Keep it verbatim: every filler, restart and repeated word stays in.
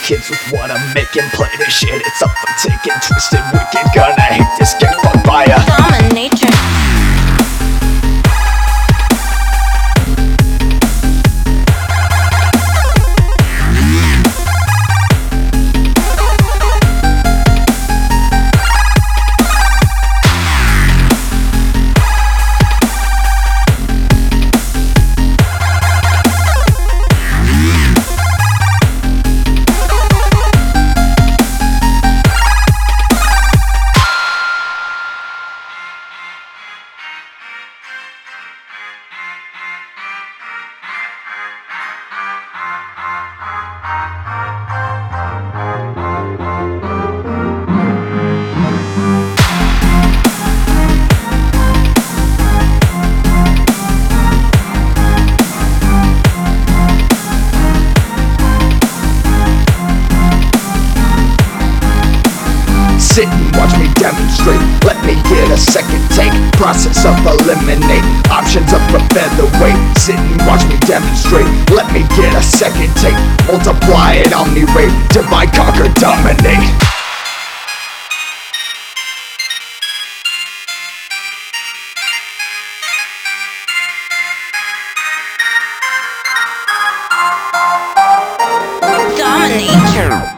kids with what I'm making. Play this shit, it's up for taking. Twisted, wicked, gonna hate this, get fucked by a dominator. Sit and watch me demonstrate. Let me get a second take. Process of eliminate. Options up for featherweight. Sit and watch me demonstrate. Let me get a second take. Multiply it, omni-rate. Divide, conquer, dominate. Dominator.